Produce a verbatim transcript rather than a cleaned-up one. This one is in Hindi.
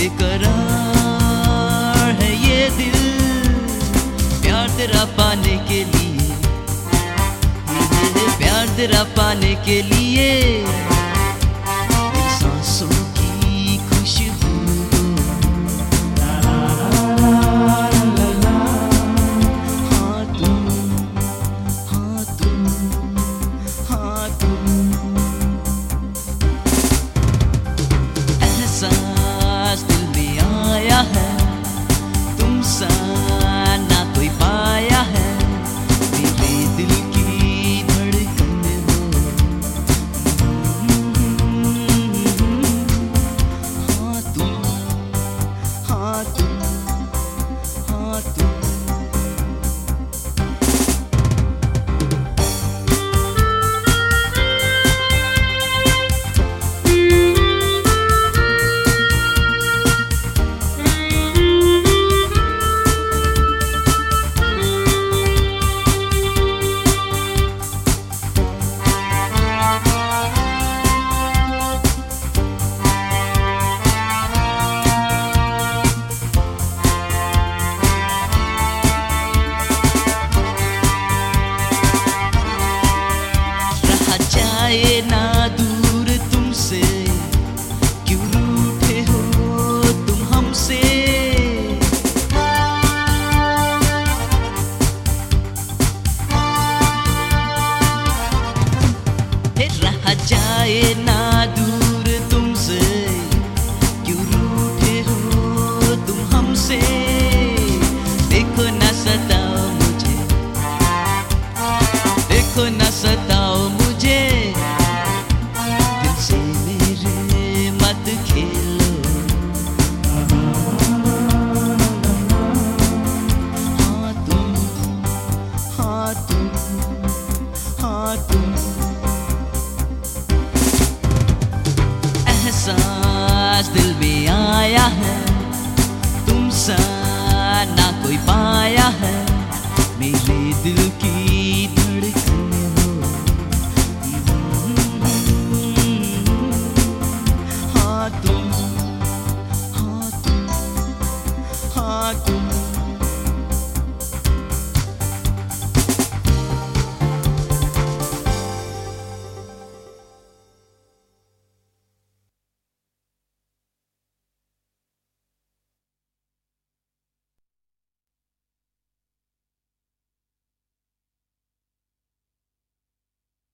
बेकरार है ये दिल प्यार तेरा पाने के लिए, प्यार तेरा पाने के लिए सांसों की खुशबू। हाँ तुम, हाँ तुम, हाँ तुम। एहसास दिल में आया है तुमसा ना कोई पाया है, मेरे दिल की धड़कन हो। हाँ तुम, हाँ तुम, हाँ तुम। जाए ना दूर तुमसे, क्यों रूठे हो तुम हमसे। रहा जाए ना दूर तुमसे, क्यों रूठे हो तुम हमसे। देखो ना सताओ मुझे, देखो ना सताओ मुझे, दिल से मेरे मत खेलो। हाँ तुम, हाँ तुम, हाँ तुम। एहसास दिल में आया है